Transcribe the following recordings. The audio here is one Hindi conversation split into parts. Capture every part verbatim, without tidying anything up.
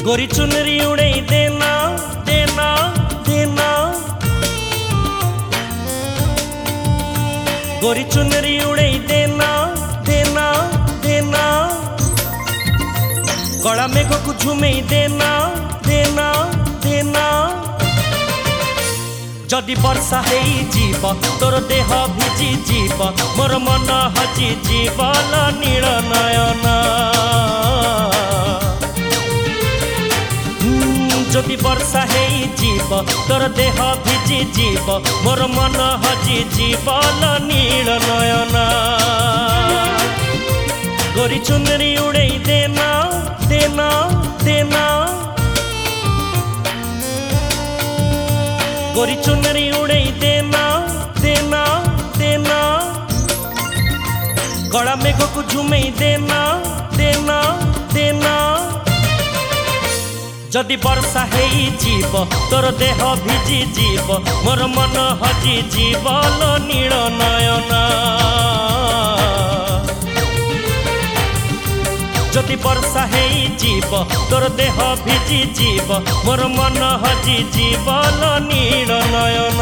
गोरी चुनरी उड़े देना देना देना, गोरी चुनरी उड़े देना देना देना, कला मेघ को झुमे देना देना देना। जदि वर्षा हेई जीव तोर देह भिजी जीव मोर मन हजी जीवल नील नयन। जदि वर्षा हेई जीव तोर देह भिजी जीव मोर मन हजी जीवल नील नयन। गोरी चुनरी उड़े देना देना देना, गोरी चुनरी उड़े देना देना देना, कला मेघ को झुमे देना देना देना। जदि वर्षा हेई जीव तोर देह भिजी जीव मोर मन हजी जीवल नील नयन। जदि वर्षा हेई जीव तोर देह भिजी जीव मोर मन हजी जीवल नील नयन।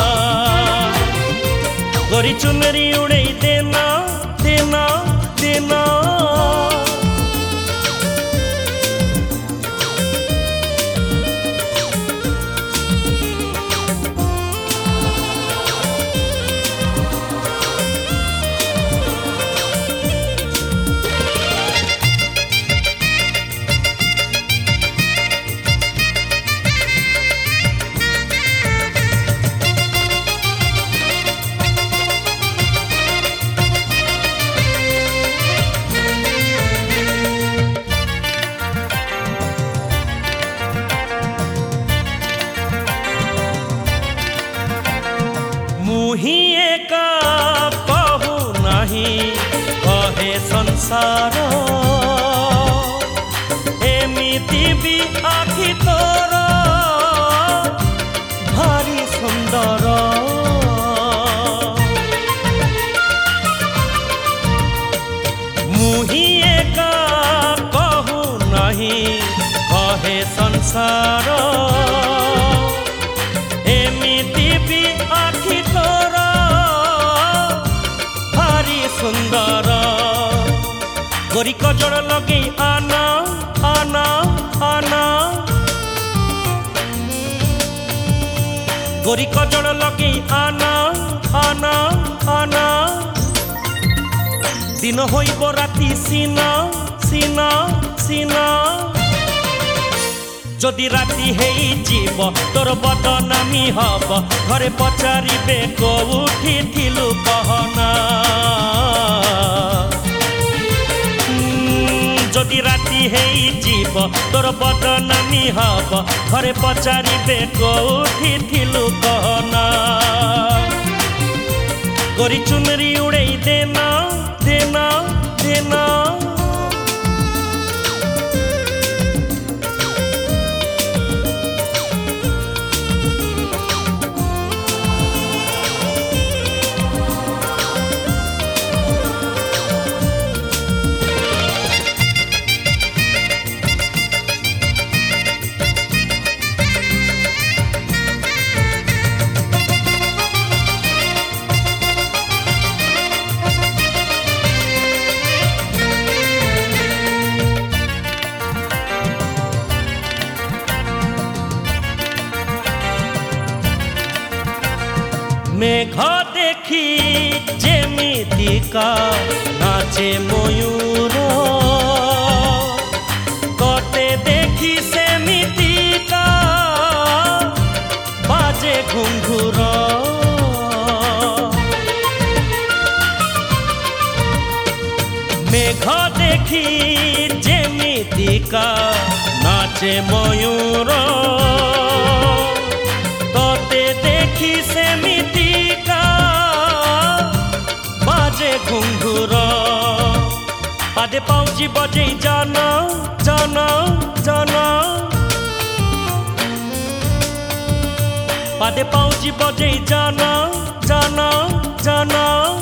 गोरी चुनरी उड़े देना देना देना। मुही एका कहू नहीं कहे संसार, एमिति भी आखि तोर भारी सुंदर। मुही एका कहू नहीं कहे संसार, एमिति भी आखि तोर भारी सुंदर। गोरी कजल लगे आना आना आना, गोरी कजल लगे आना आना आना। दिन होइब राति सीना सीना सीना, जदि राति हेई जीव तोर बदनामी हब घरे पचारिबे कोउठी थिलु कहना। जदि राति हेई जीव तोर बदनामी हब घरे पचारिबे कोउठी थिलु कहना। गोरी चुनरी उड़े देना देना देना। मेघ देखी जेमितिका नाचे मयूर, कटे देखी सेमितिका बाजे घुंघुर। मेघ देखी जेमितिका नाचे मयूर, कटे देखी सेमितिका बाजे घुंघुर। पादे पाउजी बजे जाना जाना जाना, पादे पाउजी बजे जाना जाना जाना।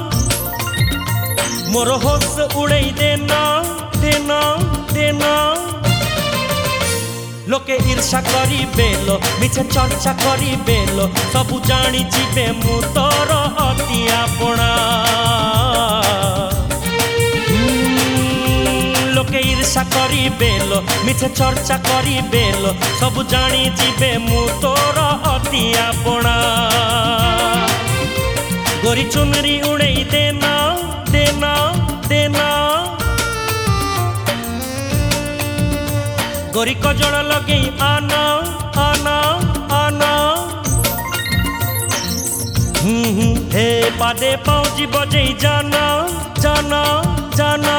मोर होश उड़े देना देना देना। लोके ईर्षा करी बेलो मिछे चर्चा करी बेलो सबु जानी जीवे मु तोर अति आपणा लोके ईर्षा करी बेलो मिछे चर्चा करी बेलो सबु जानी जीवे मु तोर अति आपणा गोरी चुनरी उड़ई देना देना देना गोरी कजल लगे आना आना आना हम्म हम्म हे पादे पाउजी बजे जाना जाना जाना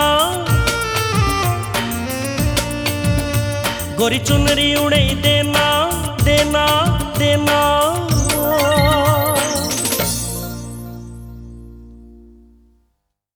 गोरी चुनरी उड़ई देना देना देना